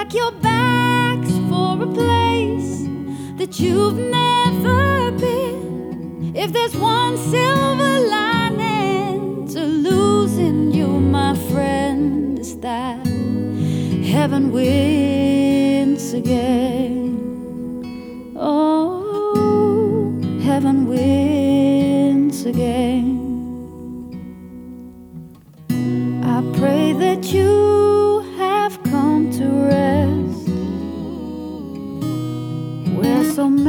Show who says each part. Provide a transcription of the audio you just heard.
Speaker 1: pack your bags for a place that you've never been. If there's one silver lining to losing you, my friend, it's that heaven wins again. Oh, heaven wins again. I pray that